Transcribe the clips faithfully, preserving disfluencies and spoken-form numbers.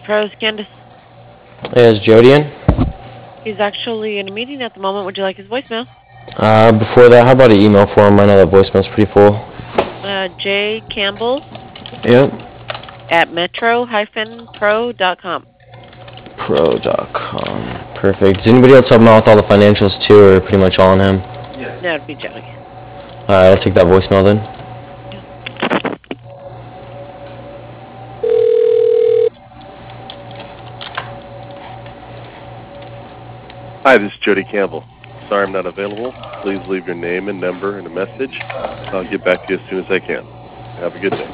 Pros, Candace. Hey, is Jody in? He's actually in a meeting at the moment. Would you like his voicemail? Uh, before that, how about an email for him? I know that voicemail's pretty full. Uh, J Campbell Yep. at metro dash pro dot com. Pro dot com. Perfect. Does anybody else help him out with all the financials too, or pretty much all on him? That would be Jody. Alright, I'll take that voicemail then. Hi, this is Jody Campbell. Sorry I'm not available. Please leave your name and number and a message. I'll get back to you as soon as I can. Have a good day.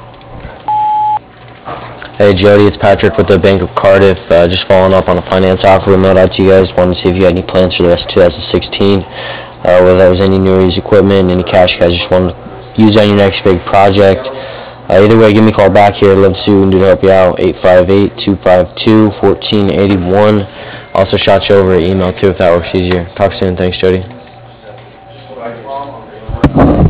Hey Jody, it's Patrick with the Bank of Cardiff. Uh, just following up on a finance offer we mailed out to you guys. Wanted to see if you had any plans for the rest of two thousand sixteen. Uh, whether that was any new or used equipment, any cash you guys just wanted to use on your next big project. Uh, either way, give me a call back here. I'd love to do to help you out. eight five eight, two five two, one four eight one. Also shot you over an email too if that works easier. Talk soon. Thanks, Jody.